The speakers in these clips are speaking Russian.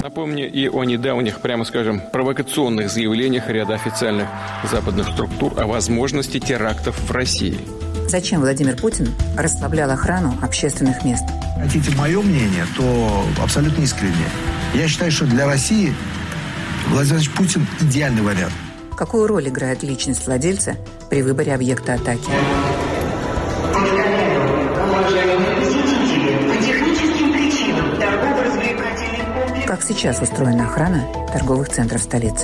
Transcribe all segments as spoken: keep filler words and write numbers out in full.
Напомню и о недавних, прямо скажем, провокационных заявлениях ряда официальных западных структур о возможности терактов в России. Зачем Владимир Путин расслаблял охрану общественных мест? Хотите мое мнение, то абсолютно искренне. Я считаю, что для России Владимир Владимирович Путин идеальный вариант. Какую роль играет личность владельца при выборе объекта атаки? Как сейчас устроена охрана торговых центров столицы?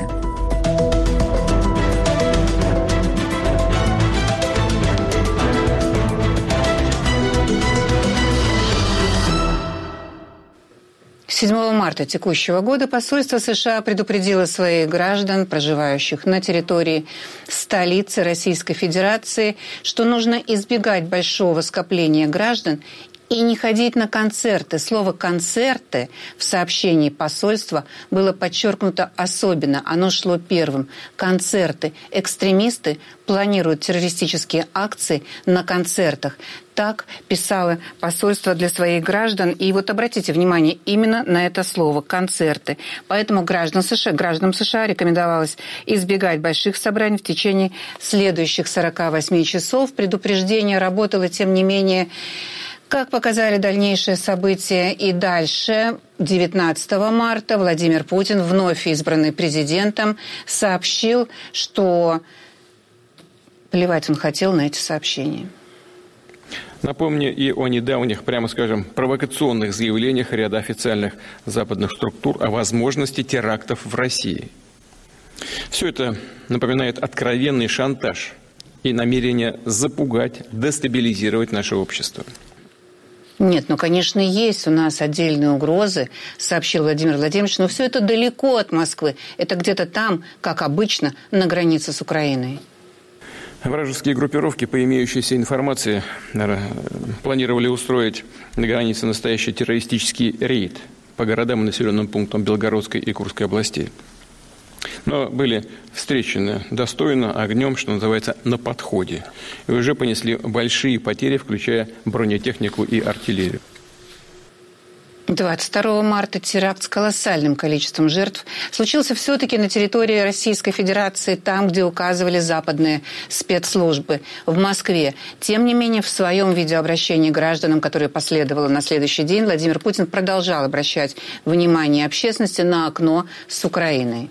седьмого марта текущего года посольство США предупредило своих граждан, проживающих на территории столицы Российской Федерации, что нужно избегать большого скопления граждан и не ходить на концерты. Слово «концерты» в сообщении посольства было подчеркнуто особенно. Оно шло первым. Концерты. Экстремисты планируют террористические акции на концертах. Так писало посольство для своих граждан. И вот обратите внимание именно на это слово «концерты». Поэтому граждан США, гражданам США рекомендовалось избегать больших собраний в течение следующих сорока восьми часов. Предупреждение работало, тем не менее. Как показали дальнейшие события и дальше, девятнадцатого марта Владимир Путин, вновь избранный президентом, сообщил, что плевать он хотел на эти сообщения. Напомню и о недавних, прямо скажем, провокационных заявлениях ряда официальных западных структур о возможности терактов в России. Все это напоминает откровенный шантаж и намерение запугать, дестабилизировать наше общество. Нет, ну, конечно, есть у нас отдельные угрозы, сообщил Владимир Владимирович, но все это далеко от Москвы. Это где-то там, как обычно, на границе с Украиной. Вражеские группировки, по имеющейся информации, планировали устроить на границе настоящий террористический рейд по городам и населенным пунктам Белгородской и Курской областей. Но были встречены достойно, огнем, что называется, на подходе. И уже понесли большие потери, включая бронетехнику и артиллерию. двадцать второго марта теракт с колоссальным количеством жертв случился все-таки на территории Российской Федерации, там, где указывали западные спецслужбы, в Москве. Тем не менее, в своем видеообращении гражданам, которое последовало на следующий день, Владимир Путин продолжал обращать внимание общественности на окно с Украиной.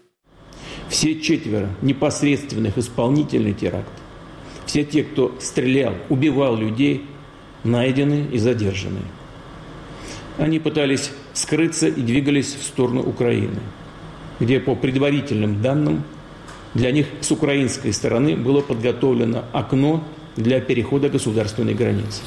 Все четверо непосредственных исполнителей теракта, все те, кто стрелял, убивал людей, найдены и задержаны. Они пытались скрыться и двигались в сторону Украины, где, по предварительным данным, для них с украинской стороны было подготовлено окно для перехода государственной границы.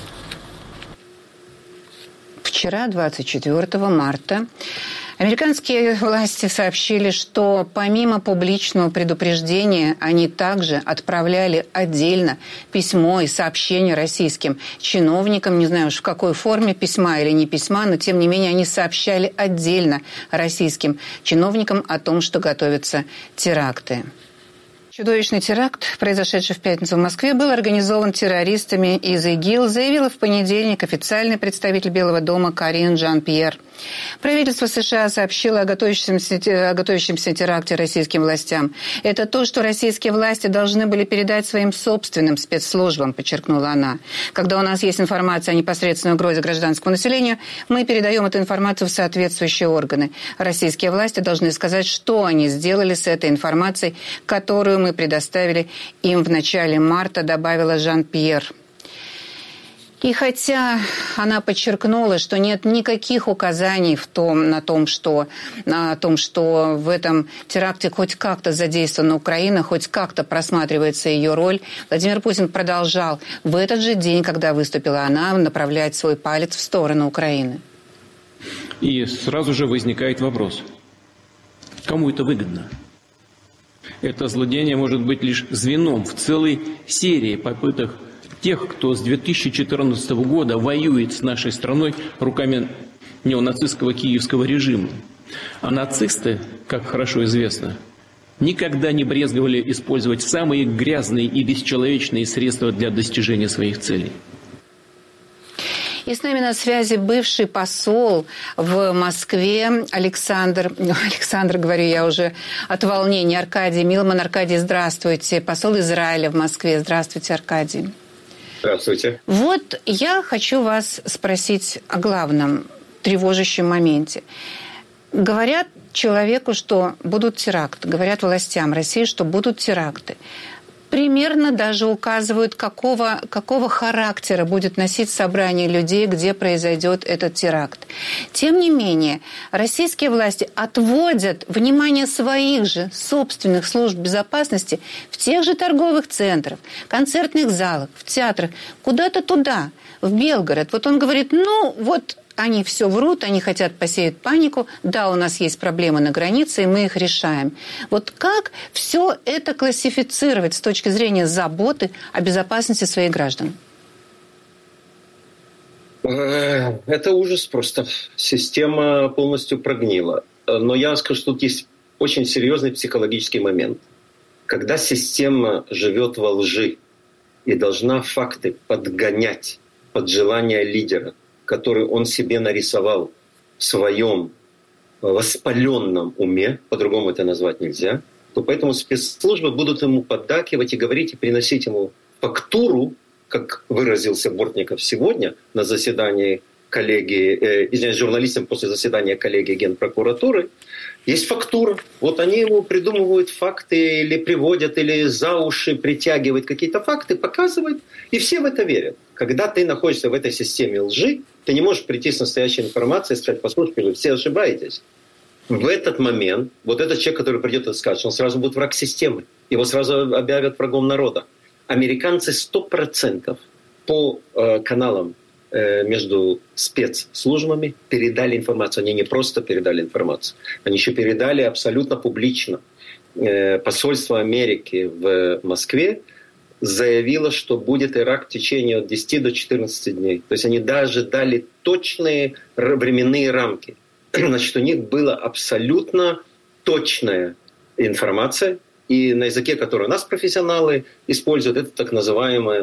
Вчера, двадцать четвёртого марта, американские власти сообщили, что помимо публичного предупреждения они также отправляли отдельно письмо и сообщение российским чиновникам, не знаю уж в какой форме, письма или не письма, но тем не менее они сообщали отдельно российским чиновникам о том, что готовятся теракты. Чудовищный теракт, произошедший в пятницу в Москве, был организован террористами из ИГИЛ, заявила в понедельник официальный представитель Белого дома Карин Жан-Пьер. Правительство США сообщило о готовящемся, о готовящемся теракте российским властям. Это то, что российские власти должны были передать своим собственным спецслужбам, подчеркнула она. Когда у нас есть информация о непосредственной угрозе гражданскому населению, мы передаем эту информацию в соответствующие органы. Российские власти должны сказать, что они сделали с этой информацией, которую мы предоставили им в начале марта, добавила Жан-Пьер. И хотя она подчеркнула, что нет никаких указаний в том, на том, что, на том, что в этом теракте хоть как-то задействована Украина, хоть как-то просматривается ее роль, Владимир Путин продолжал в этот же день, когда выступила она, направлять свой палец в сторону Украины. И сразу же возникает вопрос, кому это выгодно? Это злодеяние может быть лишь звеном в целой серии попыток тех, кто с две тысячи четырнадцатого года воюет с нашей страной руками неонацистского киевского режима. А нацисты, как хорошо известно, никогда не брезговали использовать самые грязные и бесчеловечные средства для достижения своих целей. И с нами на связи бывший посол в Москве Александр, Александр, говорю я уже от волнения, Аркадий Милман. Аркадий, здравствуйте. Посол Израиля в Москве. Здравствуйте, Аркадий. Здравствуйте. Вот я хочу вас спросить о главном тревожащем моменте. Говорят человеку, что будут теракты. Говорят властям России, что будут теракты. Примерно даже указывают, какого, какого характера будет носить собрание людей, где произойдет этот теракт. Тем не менее, российские власти отводят внимание своих же собственных служб безопасности в тех же торговых центрах, концертных залах, в театрах, куда-то туда, в Белгород. Вот он говорит, ну вот... Они все врут, они хотят посеять панику. Да, у нас есть проблемы на границе, и мы их решаем. Вот как все это классифицировать с точки зрения заботы о безопасности своих граждан? Это ужас просто. Система полностью прогнила. Но я скажу, что тут есть очень серьезный психологический момент. Когда система живет во лжи и должна факты подгонять под желание лидера, который он себе нарисовал в своем воспаленном уме, по-другому это назвать нельзя, то поэтому спецслужбы будут ему поддакивать и говорить, и приносить ему фактуру, как выразился Бортников сегодня на заседании коллегии, э, извиняюсь, журналистам после заседания коллегии Генпрокуратуры, есть фактура. Вот они ему придумывают факты или приводят, или за уши притягивают какие-то факты, показывают, и все в это верят. Когда ты находишься в этой системе лжи, ты не можешь прийти с настоящей информацией и сказать, послушайте, вы все ошибаетесь. В этот момент вот этот человек, который придет и скажет, он сразу будет враг системы. Его сразу объявят врагом народа. Американцы сто процентов по э, каналам э, между спецслужбами передали информацию. Они не просто передали информацию, они еще передали абсолютно публично. Э, посольство Америки в Москве заявила, что будет теракт в течение от десяти до четырнадцати дней. То есть они даже дали точные временные рамки. Значит, у них была абсолютно точная информация. И на языке, который у нас профессионалы используют, это так называемое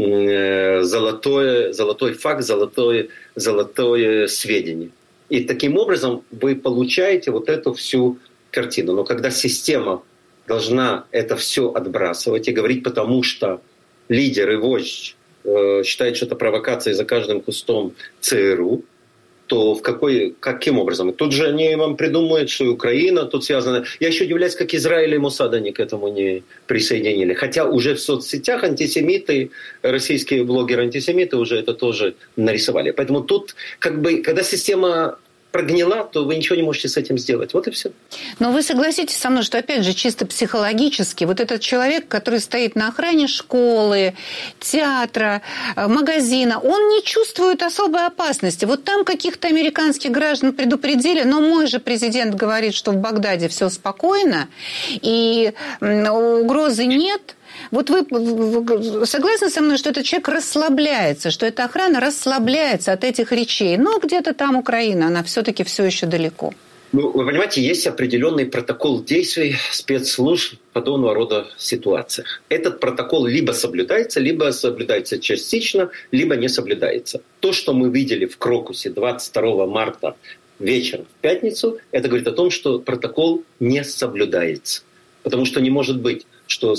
золотое, золотой факт, золотое, золотое сведение. И таким образом вы получаете вот эту всю картину. Но когда система должна это все отбрасывать и говорить, потому что лидер и вождь э, считает, что это провокация за каждым кустом ЦРУ, то в какой, каким образом? И тут же они вам придумают, что и Украина тут связана. Я еще удивляюсь, как Израиль и Моссад они к этому не присоединили. Хотя уже в соцсетях антисемиты, российские блогеры-антисемиты уже это тоже нарисовали. Поэтому тут, как бы, когда система прогнила, то вы ничего не можете с этим сделать. Вот и все. Но вы согласитесь со мной, что, опять же, чисто психологически, вот этот человек, который стоит на охране школы, театра, магазина, он не чувствует особой опасности. Вот там каких-то американских граждан предупредили, но мой же президент говорит, что в Багдаде все спокойно, и угрозы нет. Вот вы согласны со мной, что этот человек расслабляется, что эта охрана расслабляется от этих речей? Но где-то там Украина, она все-таки все еще далеко. Ну, вы понимаете, есть определенный протокол действий спецслужб в подобного рода ситуациях. Этот протокол либо соблюдается, либо соблюдается частично, либо не соблюдается. То, что мы видели в Крокусе двадцать второго марта вечером в пятницу, это говорит о том, что протокол не соблюдается. Потому что не может быть, что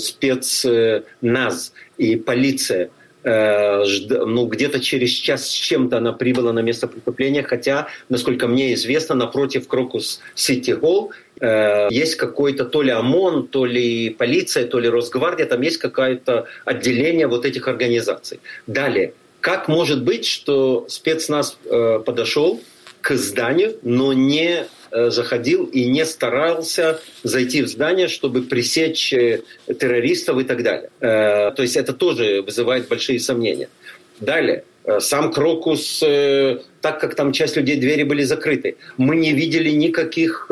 спецназ и полиция э, жд, ну, где-то через час с чем-то она прибыла на место преступления, хотя, насколько мне известно, напротив Крокус Сити Холл э, есть какой-то то ли ОМОН, то ли полиция, то ли Росгвардия, там есть какое-то отделение вот этих организаций. Далее, как может быть, что спецназ э, подошел к зданию, но не заходил и не старался зайти в здание, чтобы пресечь террористов и так далее. То есть это тоже вызывает большие сомнения. Далее. Сам Крокус, так как там часть людей, двери были закрыты, мы не видели никаких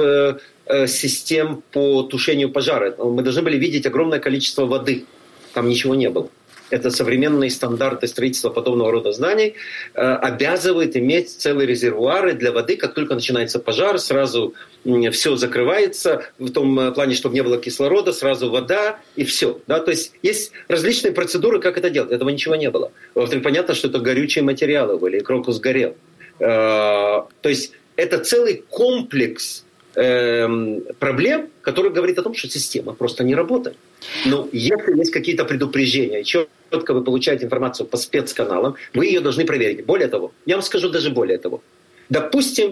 систем по тушению пожара. Мы должны были видеть огромное количество воды. Там ничего не было. это современные стандарты строительства подобного рода зданий, обязывает иметь целые резервуары для воды. Как только начинается пожар, сразу все закрывается в том плане, чтобы не было кислорода, сразу вода и все. Да? То есть есть различные процедуры, как это делать. Этого ничего не было. Во-вторых, понятно, что это горючие материалы были, и Крокус горел. То есть это целый комплекс проблем, который говорит о том, что система просто не работает. Но если есть какие-то предупреждения, четко вы получаете информацию по спецканалам, вы ее должны проверить. Более того, я вам скажу даже более того. Допустим,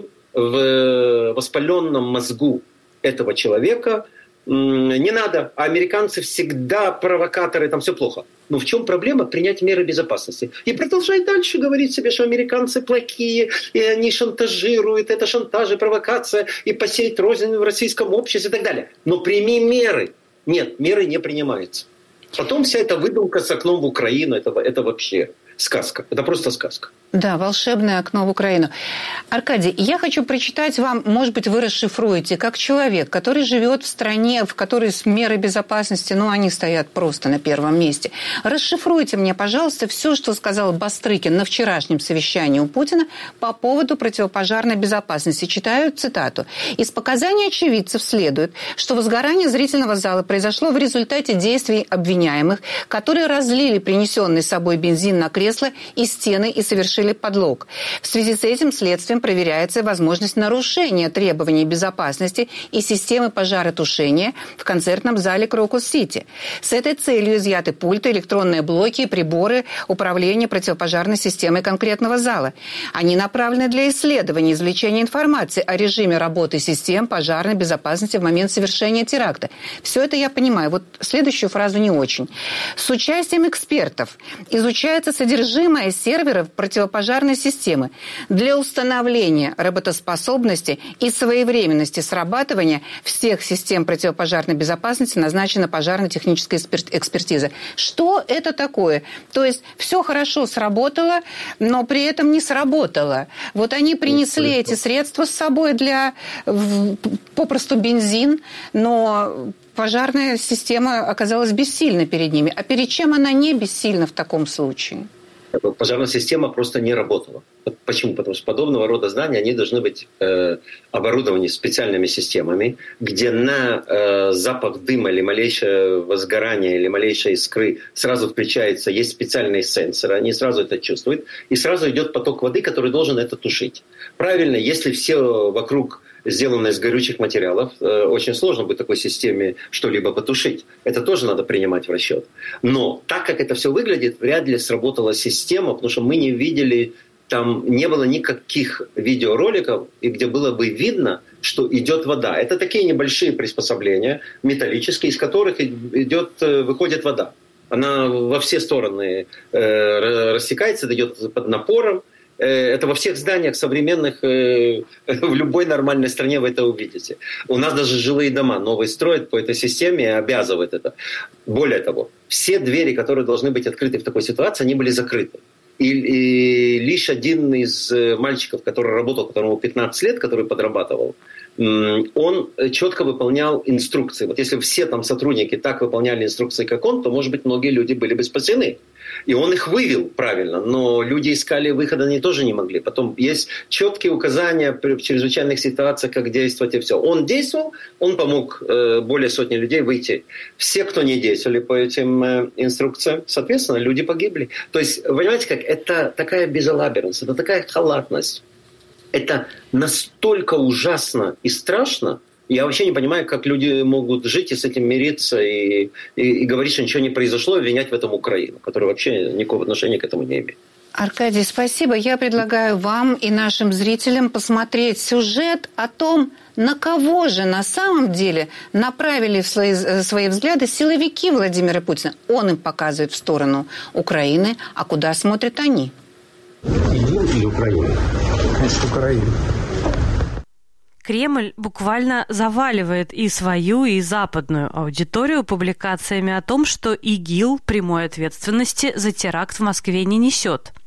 в воспаленном мозгу этого человека не надо, а американцы всегда провокаторы, там все плохо. Но в чем проблема? Принять меры безопасности. И продолжать дальше говорить себе, что американцы плохие, и они шантажируют, это шантаж и провокация, и посеять рознь в российском обществе и так далее. Но прими меры. Нет, меры не принимаются. Потом вся эта выдумка с окном в Украину, это, это вообще сказка. Это просто сказка. Да, волшебное окно в Украину. Аркадий, я хочу прочитать вам, может быть, вы расшифруете, как человек, который живет в стране, в которой меры безопасности, ну, они стоят просто на первом месте. Расшифруйте мне, пожалуйста, все, что сказал Бастрыкин на вчерашнем совещании у Путина по поводу противопожарной безопасности. Читаю цитату. «Из показаний очевидцев следует, что возгорание зрительного зала произошло в результате действий обвиняемых, которые разлили принесенный с собой бензин на кресло и стены и совершили подлог. В связи с этим следствием проверяется возможность нарушения требований безопасности и системы пожаротушения в концертном зале Крокус-Сити. С этой целью изъяты пульты, электронные блоки и приборы управления противопожарной системой конкретного зала. Они направлены для исследования и извлечения информации о режиме работы систем пожарной безопасности в момент совершения теракта». Все это я понимаю. Вот следующую фразу не очень. «С участием экспертов изучается содержимое серверов противопожарной пожарной системы для установления работоспособности и своевременности срабатывания всех систем противопожарной безопасности назначена пожарно-техническая экспертиза». Что это такое? То есть все хорошо сработало, но при этом не сработало. Вот они принесли эти средства с собой для попросту бензин, но пожарная система оказалась бессильна перед ними. А перед чем она не бессильна в таком случае? Пожарная система просто не работала. Почему? Потому что подобного рода здания, они должны быть э, оборудованы специальными системами, где на э, запах дыма или малейшее возгорание, или малейшие искры сразу включается, есть специальные сенсоры, они сразу это чувствуют, и сразу идет поток воды, который должен это тушить. Правильно, если все вокруг сделано из горючих материалов, очень сложно будет в такой системе что-либо потушить. Это тоже надо принимать в расчет. Но так как это все выглядит, вряд ли сработала система, потому что мы не видели, там не было никаких видеороликов, и где было бы видно, что идет вода. Это такие небольшие приспособления металлические, из которых идет, выходит вода. Она во все стороны рассекается, идет под напором. Это во всех зданиях современных, в любой нормальной стране вы это увидите. У нас даже жилые дома новые строят по этой системе и обязывают это. Более того, все двери, которые должны быть открыты в такой ситуации, они были закрыты. И, и лишь один из мальчиков, который работал, которому пятнадцать лет, который подрабатывал, он четко выполнял инструкции. Вот если все там сотрудники так выполняли инструкции, как он, то, может быть, многие люди были бы спасены. И он их вывел правильно, но люди искали выхода, они тоже не могли. Потом есть четкие указания в чрезвычайных ситуациях, как действовать и все. Он действовал, он помог э, более сотни людей выйти. Все, кто не действовали по этим э, инструкциям, соответственно, люди погибли. То есть, понимаете, как это такая безалаберность, это такая халатность. Это настолько ужасно и страшно. Я вообще не понимаю, как люди могут жить и с этим мириться, и, и, и говорить, что ничего не произошло, и обвинять в этом Украину, которая вообще никакого отношения к этому не имеет. Аркадий, спасибо. Я предлагаю вам и нашим зрителям посмотреть сюжет о том, на кого же на самом деле направили свои, свои взгляды силовики Владимира Путина. Он им показывает в сторону Украины, а куда смотрят они? Идем или Украина? Конечно, Украина. Кремль буквально заваливает и свою, и западную аудиторию публикациями о том, что ИГИЛ прямой ответственности за теракт в Москве не несет.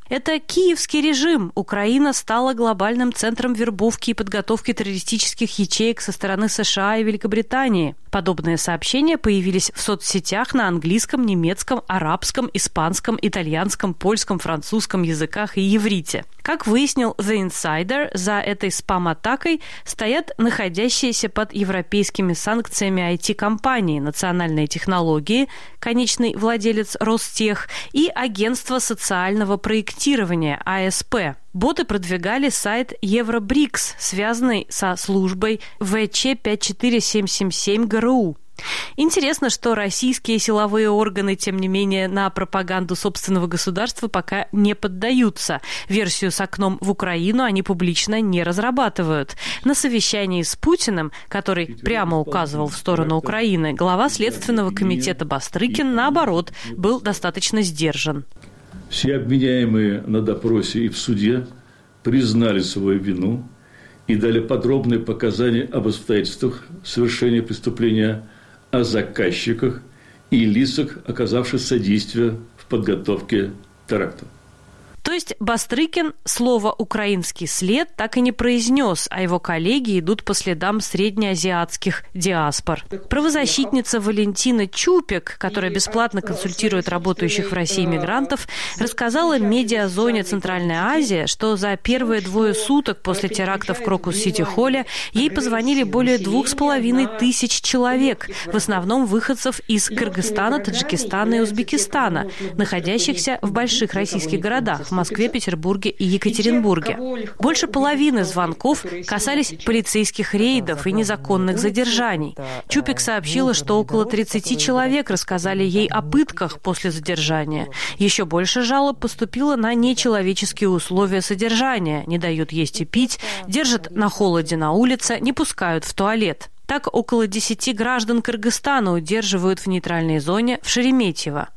Это киевский режим. Украина стала глобальным центром вербовки и подготовки террористических ячеек со стороны США и Великобритании. Подобные сообщения появились в соцсетях на английском, немецком, арабском, испанском, итальянском, польском, французском языках и иврите. Как выяснил The Insider, за этой спам-атакой стоят находящиеся под европейскими санкциями ай ти-компании, национальные технологии, конечный владелец Ростех и агентство социального проектирования а эс пэ. Боты продвигали сайт Евробрикс, связанный со службой вэ че пять четыре семь семь семь гэ эр у. Интересно, что российские силовые органы, тем не менее, на пропаганду собственного государства пока не поддаются. Версию с окном в Украину они публично не разрабатывают. На совещании с Путиным, который прямо указывал в сторону Украины, глава Следственного комитета Бастрыкин, наоборот, был достаточно сдержан. Все обвиняемые на допросе и в суде признали свою вину и дали подробные показания об обстоятельствах совершения преступления, о заказчиках и лицах, оказавших содействие в подготовке теракта. То есть Бастрыкин слово «украинский след» так и не произнес, а его коллеги идут по следам среднеазиатских диаспор. Правозащитница Валентина Чупик, которая бесплатно консультирует работающих в России мигрантов, рассказала медиазоне «Центральная Азия», что за первые двое суток после теракта в Крокус-Сити-Холле ей позвонили более двух с половиной тысяч человек, в основном выходцев из Кыргызстана, Таджикистана и Узбекистана, находящихся в больших российских городах – в Москве, Петербурге и Екатеринбурге. Больше половины звонков касались полицейских рейдов и незаконных задержаний. Чупик сообщила, что около тридцати человек рассказали ей о пытках после задержания. Еще больше жалоб поступило на нечеловеческие условия содержания. Не дают есть и пить, держат на холоде на улице, не пускают в туалет. Так около десяти граждан Кыргызстана удерживают в нейтральной зоне в Шереметьево.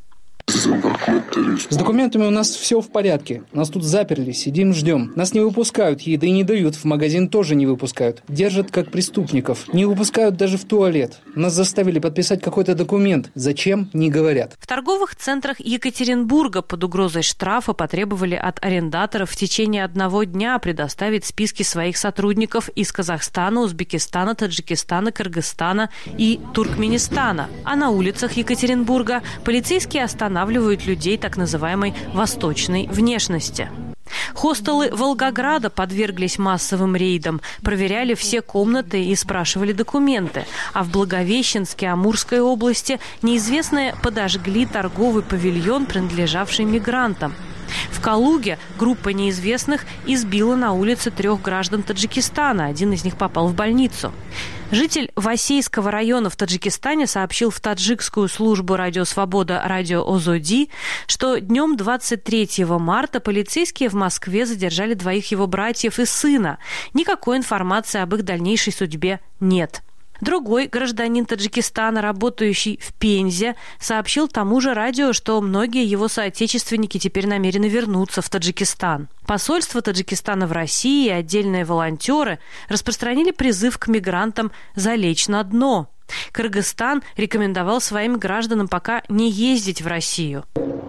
С документами у нас все в порядке. Нас тут заперли, сидим, ждем. Нас не выпускают, еды не дают, в магазин тоже не выпускают. Держат как преступников. Не выпускают даже в туалет. Нас заставили подписать какой-то документ. Зачем, не говорят. В торговых центрах Екатеринбурга под угрозой штрафа потребовали от арендаторов в течение одного дня предоставить списки своих сотрудников из Казахстана, Узбекистана, Таджикистана, Кыргызстана и Туркменистана. А на улицах Екатеринбурга полицейские останавливают останавливают людей так называемой «восточной внешности». Хостелы Волгограда подверглись массовым рейдам, проверяли все комнаты и спрашивали документы. А в Благовещенске Амурской области неизвестные подожгли торговый павильон, принадлежавший мигрантам. В Калуге группа неизвестных избила на улице трех граждан Таджикистана. Один из них попал в больницу. Житель Васейского района в Таджикистане сообщил в таджикскую службу «Радио Свобода» «Радио Озоди», что днем двадцать третьего марта полицейские в Москве задержали двоих его братьев и сына. Никакой информации об их дальнейшей судьбе нет. Другой гражданин Таджикистана, работающий в Пензе, сообщил тому же радио, что многие его соотечественники теперь намерены вернуться в Таджикистан. Посольство Таджикистана в России и отдельные волонтеры распространили призыв к мигрантам залечь на дно. Кыргызстан рекомендовал своим гражданам пока не ездить в Россию.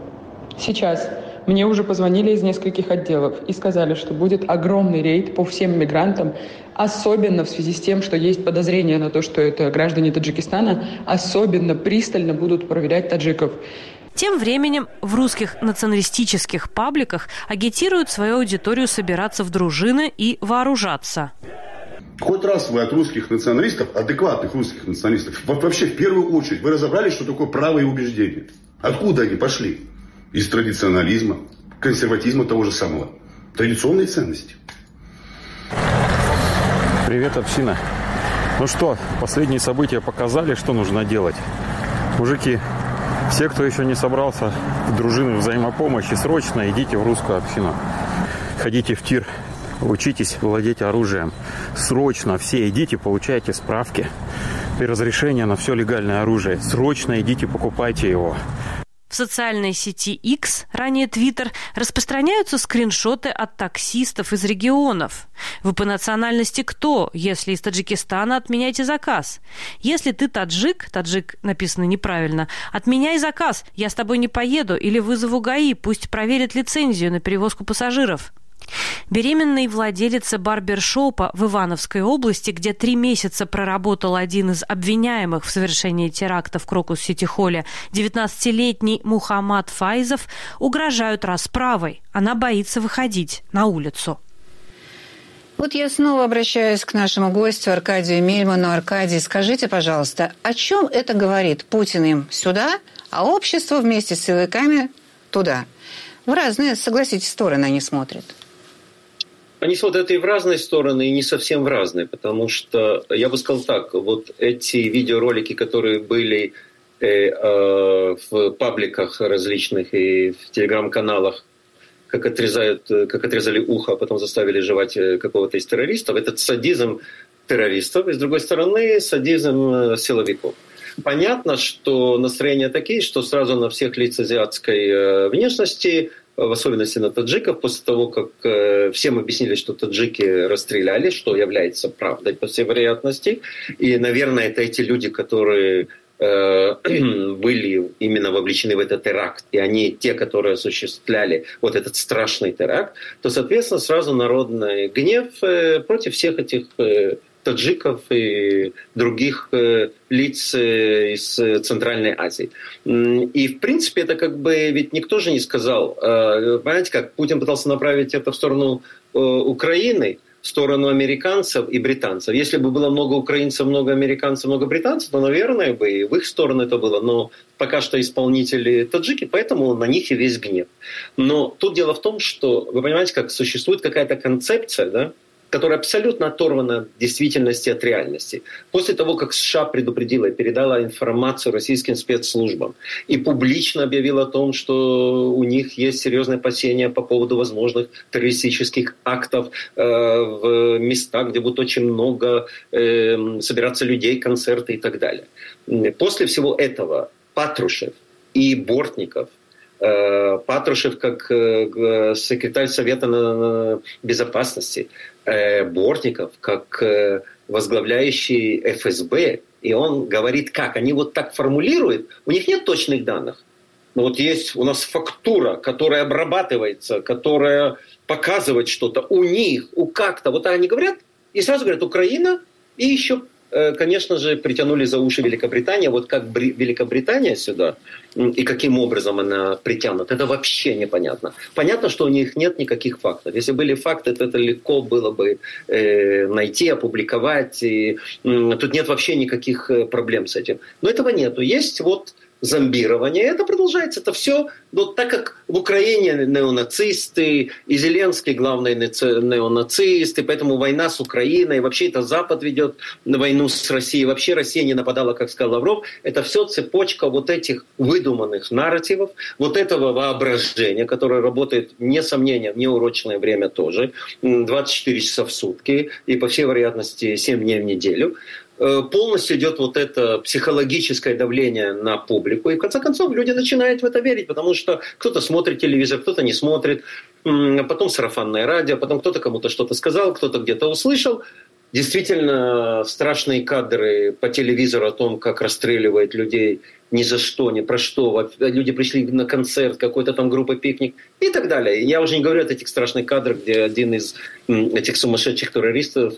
Сейчас мне уже позвонили из нескольких отделов и сказали, что будет огромный рейд по всем мигрантам, особенно в связи с тем, что есть подозрение на то, что это граждане Таджикистана, особенно пристально будут проверять таджиков. Тем временем в русских националистических пабликах агитируют свою аудиторию собираться в дружины и вооружаться. Хоть раз вы от русских националистов, адекватных русских националистов, вообще в первую очередь вы разобрались, что такое правые убеждения? Откуда они пошли? Из традиционализма, консерватизма того же самого. Традиционные ценности. Привет, община. Ну что, последние события показали, что нужно делать. Мужики, все, кто еще не собрался в дружины взаимопомощи, срочно идите в русскую общину. Ходите в тир, учитесь владеть оружием. Срочно все идите, получайте справки и разрешение на все легальное оружие. Срочно идите, покупайте его. В социальной сети X, ранее Twitter, распространяются скриншоты от таксистов из регионов. Вы по национальности кто? Если из Таджикистана, отменяйте заказ. Если ты таджик, таджик написано неправильно, отменяй заказ, я с тобой не поеду или вызову ГАИ, пусть проверит лицензию на перевозку пассажиров. Беременной владелице барбершопа в Ивановской области, где три месяца проработал один из обвиняемых в совершении теракта в Крокус-Сити-Холле, девятнадцатилетний Мухаммад Файзов, угрожают расправой. Она боится выходить на улицу. Вот я снова обращаюсь к нашему гостю Аркадию Мельману. Аркадий, скажите, пожалуйста, о чем это говорит? Путин им сюда, а общество вместе с силовиками туда. В разные, согласитесь, стороны они смотрят. Они смотрят и в разные стороны, и не совсем в разные, потому что, я бы сказал так, вот эти видеоролики, которые были э, э, в пабликах различных и в телеграм-каналах, как, отрезают, как отрезали ухо, а потом заставили жевать какого-то из террористов, этот садизм террористов, и с другой стороны садизм силовиков. Понятно, что настроения такие, что сразу на всех лиц азиатской внешности, в особенности на таджиков, после того, как э, всем объяснили, что таджики расстреляли, что является правдой по всей вероятности. И, наверное, это эти люди, которые э, были именно вовлечены в этот теракт, и они те, которые осуществляли вот этот страшный теракт, то, соответственно, сразу народный гнев э, против всех этих э, таджиков и других э, лиц э, из Центральной Азии. И, в принципе, это как бы ведь никто же не сказал. Э, понимаете, как Путин пытался направить это в сторону э, Украины, в сторону американцев и британцев. Если бы было много украинцев, много американцев, много британцев, то, наверное, бы и в их сторону это было. Но пока что исполнители таджики, поэтому на них и весь гнев. Но тут дело в том, что, вы понимаете, как существует какая-то концепция, да, которая абсолютно оторвана от действительности, от реальности. После того, как США предупредила и передала информацию российским спецслужбам и публично объявила о том, что у них есть серьезные опасения по поводу возможных террористических актов э, в местах, где будет очень много э, собираться людей, концерты и так далее. После всего этого Патрушев и Бортников, Патрушев как секретарь Совета безопасности, Бортников как возглавляющий эф эс бэ, и он говорит как? Они вот так формулируют, у них нет точных данных. Но вот есть у нас фактура, которая обрабатывается, которая показывает что-то у них, у как-то. Вот они говорят, и сразу говорят Украина, и еще, конечно же, притянули за уши Великобритания. Вот как Великобритания сюда и каким образом она притянута, это вообще непонятно. Понятно, что у них нет никаких фактов. Если были факты, то это легко было бы э, найти, опубликовать. И, э, тут нет вообще никаких проблем с этим. Но этого нету. Есть вот зомбирование. Это продолжается. Это все, но так как в Украине неонацисты, и Зеленский главный неонацист, и поэтому война с Украиной, вообще это Запад ведет войну с Россией, вообще Россия не нападала, как сказал Лавров. Это все цепочка вот этих выдуманных нарративов, вот этого воображения, которое работает, несомненно, в неурочное время тоже, двадцать четыре часа в сутки и, по всей вероятности, семь дней в неделю. Полностью идет вот это психологическое давление на публику. И в конце концов люди начинают в это верить, потому что кто-то смотрит телевизор, кто-то не смотрит, потом сарафанное радио, потом кто-то кому-то что-то сказал, кто-то где-то услышал. Действительно страшные кадры по телевизору о том, как расстреливают людей ни за что, ни про что. Люди пришли на концерт, какой-то там группа «Пикник» и так далее. Я уже не говорю о этих страшных кадрах, где один из этих сумасшедших террористов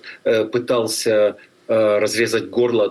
пытался разрезать горло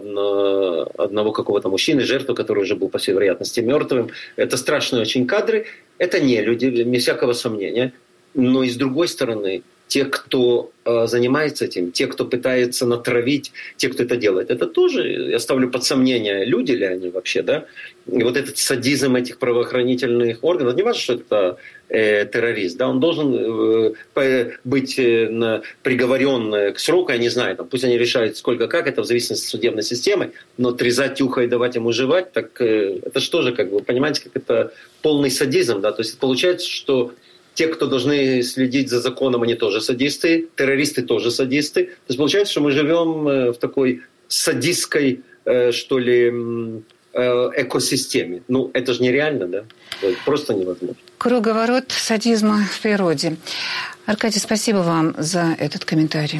одного какого-то мужчины, жертву, который уже был, по всей вероятности, мертвым. Это страшные очень кадры. Это не люди, без всякого сомнения. Но и с другой стороны, те, кто э, занимается этим, те, кто пытается натравить, те, кто это делает, это тоже, я ставлю под сомнение, люди ли они вообще, да? И вот этот садизм этих правоохранительных органов, не важно, что это э, террорист, да, он должен э, быть э, приговорен к сроку, я не знаю, там, пусть они решают сколько как, это в зависимости от судебной системы, но отрезать ухо и давать ему жевать, так э, это что же, как вы понимаете, как это полный садизм, да, то есть получается, что те, кто должны следить за законом, они тоже садисты, террористы тоже садисты. То есть получается, что мы живем в такой садистской, что ли, экосистеме. Ну, это же нереально, да? Просто невозможно. Круговорот садизма в природе. Аркадий, спасибо вам за этот комментарий.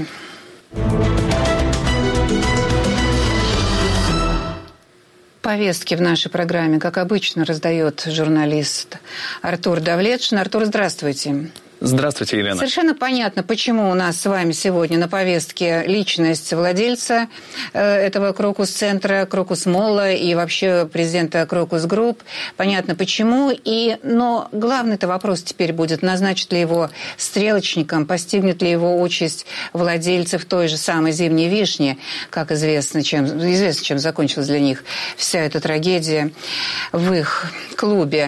Повестки в нашей программе, как обычно, раздает журналист Артур Давлетшин. Артур, здравствуйте. Здравствуйте, Елена. Совершенно понятно, почему у нас с вами сегодня на повестке личность владельца э, этого Крокус-центра, Крокус-молла и вообще президента Крокус-групп. Понятно, почему. И, но главный-то вопрос теперь будет, назначат ли его стрелочником, постигнет ли его участь владельцев той же самой «Зимней вишни», как известно, чем, известно, чем закончилась для них вся эта трагедия в их клубе.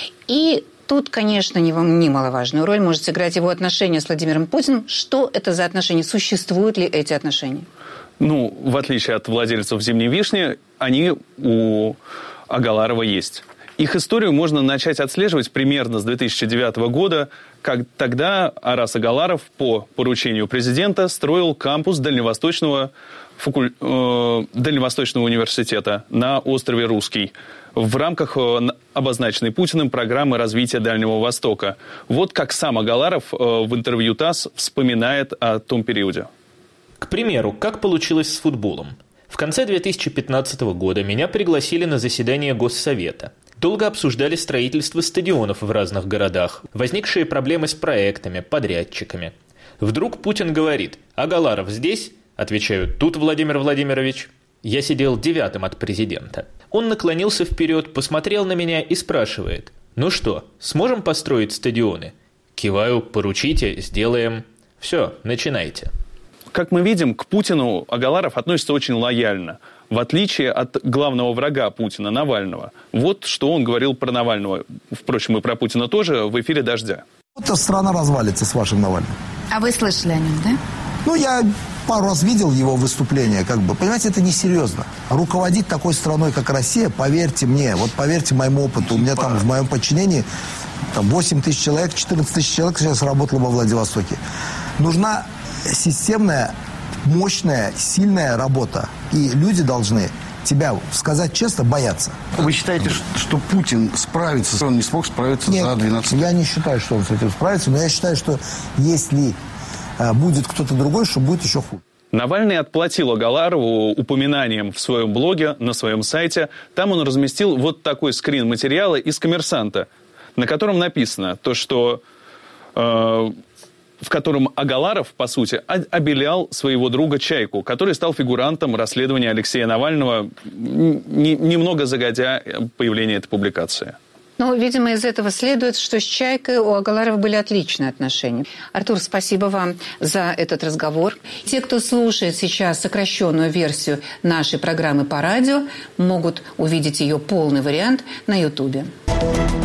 И тут, конечно, немаловажную роль может сыграть его отношения с Владимиром Путиным. Что это за отношения? Существуют ли эти отношения? Ну, в отличие от владельцев «Зимней вишни», они у Агаларова есть. Их историю можно начать отслеживать примерно с две тысячи девятого года, как тогда Арас Агаларов по поручению президента строил кампус Дальневосточного, факуль... э, Дальневосточного университета на острове Русский в рамках обозначенной Путиным программы развития Дальнего Востока. Вот как сам Агаларов в интервью ТАСС вспоминает о том периоде. К примеру, как получилось с футболом. В конце две тысячи пятнадцатого года меня пригласили на заседание Госсовета. Долго обсуждали строительство стадионов в разных городах, возникшие проблемы с проектами, подрядчиками. Вдруг Путин говорит: «Агаларов здесь?» Отвечаю: «Тут, Владимир Владимирович». Я сидел девятым от президента. Он наклонился вперед, посмотрел на меня и спрашивает: «Ну что, сможем построить стадионы?» Киваю: «Поручите, сделаем». Все, начинайте. Как мы видим, к Путину Агаларов относится очень лояльно, в отличие от главного врага Путина, Навального. Вот что он говорил про Навального. Впрочем, и про Путина тоже в эфире «Дождя». Вот страна развалится с вашим Навальным. А вы слышали о нем, да? Ну, я пару раз видел его выступление, как бы, понимаете, это несерьезно. Руководить такой страной, как Россия, поверьте мне, вот поверьте моему опыту, у меня там в моем подчинении там восемь тысяч человек, четырнадцать тысяч человек сейчас работало во Владивостоке. Нужна системная, мощная, сильная работа. И люди должны тебя, сказать честно, бояться. Вы считаете, что Путин справится, он не смог справиться Нет, за двенадцать лет? Я не считаю, что он с этим справится, но я считаю, что если будет кто-то другой, что будет еще хуже. Навальный отплатил Агаларову упоминанием в своем блоге, на своем сайте. Там он разместил вот такой скрин материала из «Коммерсанта», на котором написано то, что э, в котором Агаларов, по сути, обелял своего друга Чайку, который стал фигурантом расследования Алексея Навального не, немного загодя появления этой публикации. Ну, видимо, из этого следует, что с Чайкой у Агаларова были отличные отношения. Артур, спасибо вам за этот разговор. Те, кто слушает сейчас сокращенную версию нашей программы по радио, могут увидеть ее полный вариант на Ютубе.